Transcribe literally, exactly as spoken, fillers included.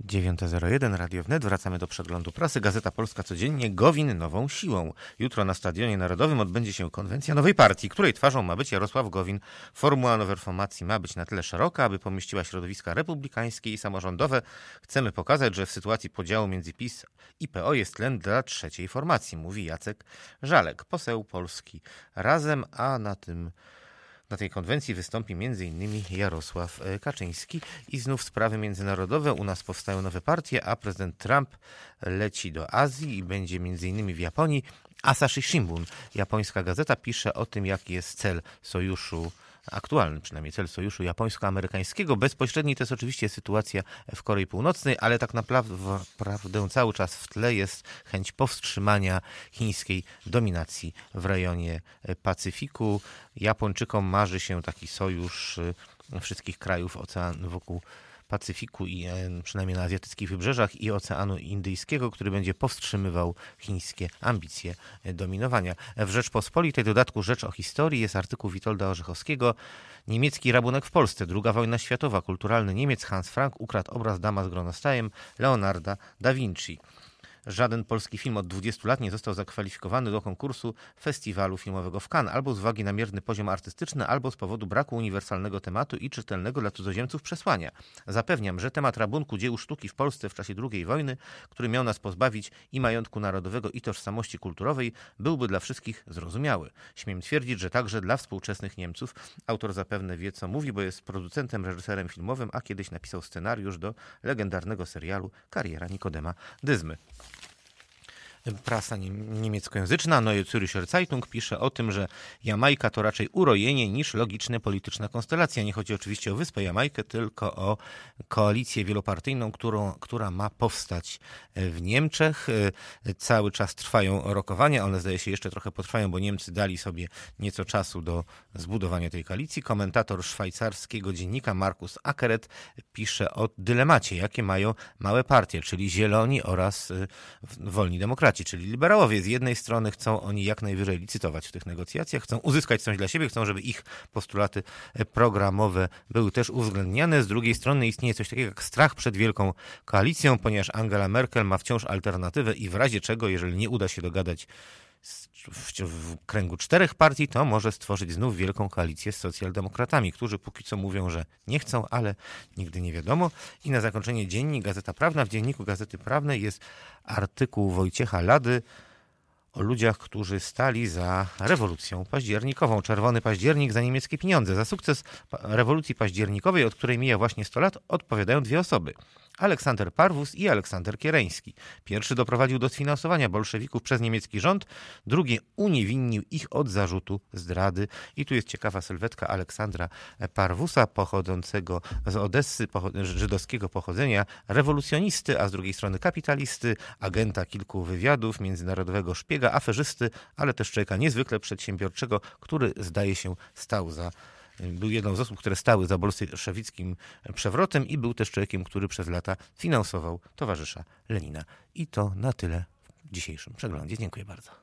dziewiąta zero jeden, Radio Wnet. Wracamy do przeglądu prasy. Gazeta Polska codziennie. Gowin nową siłą. Jutro na Stadionie Narodowym odbędzie się konwencja nowej partii, której twarzą ma być Jarosław Gowin. Formuła nowej formacji ma być na tyle szeroka, aby pomieściła środowiska republikańskie i samorządowe. Chcemy pokazać, że w sytuacji podziału między PiS i P O jest tlen dla trzeciej formacji, mówi Jacek Żalek, poseł Polski Razem, a na tym Na tej konwencji wystąpi między innymi Jarosław Kaczyński. I znów sprawy międzynarodowe. U nas powstają nowe partie, a prezydent Trump leci do Azji i będzie między innymi w Japonii. Asahi Shimbun, japońska gazeta, pisze o tym, jaki jest cel sojuszu, aktualny przynajmniej cel sojuszu japońsko-amerykańskiego. Bezpośredni to jest oczywiście sytuacja w Korei Północnej, ale tak naprawdę cały czas w tle jest chęć powstrzymania chińskiej dominacji w rejonie Pacyfiku. Japończykom marzy się taki sojusz wszystkich krajów oceanu wokół Pacyfiku i przynajmniej na azjatyckich wybrzeżach i Oceanu Indyjskiego, który będzie powstrzymywał chińskie ambicje dominowania. W Rzeczpospolitej, w dodatku Rzecz o historii, jest artykuł Witolda Orzechowskiego. Niemiecki rabunek w Polsce. Druga wojna światowa. Kulturalny Niemiec Hans Frank ukradł obraz Dama z gronostajem Leonarda da Vinci. Żaden polski film od dwudziestu lat nie został zakwalifikowany do konkursu festiwalu filmowego w Cannes, albo z uwagi na mierny poziom artystyczny, albo z powodu braku uniwersalnego tematu i czytelnego dla cudzoziemców przesłania. Zapewniam, że temat rabunku dzieł sztuki w Polsce w czasie drugiej wojny, który miał nas pozbawić i majątku narodowego, i tożsamości kulturowej, byłby dla wszystkich zrozumiały. Śmiem twierdzić, że także dla współczesnych Niemców. Autor zapewne wie, co mówi, bo jest producentem, reżyserem filmowym, a kiedyś napisał scenariusz do legendarnego serialu Kariera Nikodema Dyzmy. Prasa niemieckojęzyczna Neue Zürcher Zeitung pisze o tym, że Jamajka to raczej urojenie niż logiczna polityczna konstelacja. Nie chodzi oczywiście o wyspę Jamajkę, tylko o koalicję wielopartyjną, którą, która ma powstać w Niemczech. Cały czas trwają rokowania, one zdaje się jeszcze trochę potrwają, bo Niemcy dali sobie nieco czasu do zbudowania tej koalicji. Komentator szwajcarskiego dziennika Markus Ackeret pisze o dylemacie, jakie mają małe partie, czyli Zieloni oraz Wolni Demokraci, czyli liberałowie. Z jednej strony chcą oni jak najwyżej licytować w tych negocjacjach, chcą uzyskać coś dla siebie, chcą, żeby ich postulaty programowe były też uwzględniane. Z drugiej strony istnieje coś takiego jak strach przed wielką koalicją, ponieważ Angela Merkel ma wciąż alternatywę i w razie czego, jeżeli nie uda się dogadać w, w kręgu czterech partii, to może stworzyć znów wielką koalicję z socjaldemokratami, którzy póki co mówią, że nie chcą, ale nigdy nie wiadomo. I na zakończenie dziennik Gazeta Prawna. W dzienniku Gazety Prawnej jest artykuł Wojciecha Lady o ludziach, którzy stali za rewolucją październikową. Czerwony październik za niemieckie pieniądze. Za sukces rewolucji październikowej, od której mija właśnie sto lat, odpowiadają dwie osoby. Aleksander Parwus i Aleksander Kiereński. Pierwszy doprowadził do sfinansowania bolszewików przez niemiecki rząd, drugi uniewinnił ich od zarzutu zdrady. I tu jest ciekawa sylwetka Aleksandra Parwusa, pochodzącego z Odessy, żydowskiego pochodzenia, rewolucjonisty, a z drugiej strony kapitalisty, agenta kilku wywiadów, międzynarodowego szpiega, aferzysty, ale też człowieka niezwykle przedsiębiorczego, który zdaje się stał za Był jedną z osób, które stały za bolszewickim przewrotem i był też człowiekiem, który przez lata finansował towarzysza Lenina. I to na tyle w dzisiejszym przeglądzie. Dziękuję bardzo.